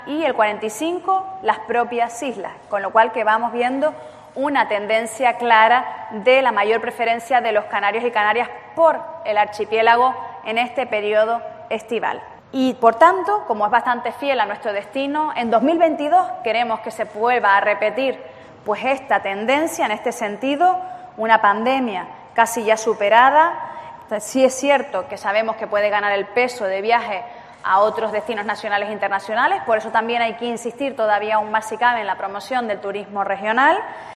y el 45% las propias islas, con lo cual que vamos viendo una tendencia clara de la mayor preferencia de los canarios y canarias por el archipiélago en este periodo estival. Y, por tanto, como es bastante fiel a nuestro destino, en 2022 queremos que se vuelva a repetir pues esta tendencia en este sentido, una pandemia casi ya superada. Sí es cierto que sabemos que puede ganar el peso de viaje a otros destinos nacionales e internacionales, por eso también hay que insistir todavía aún más si cabe en la promoción del turismo regional.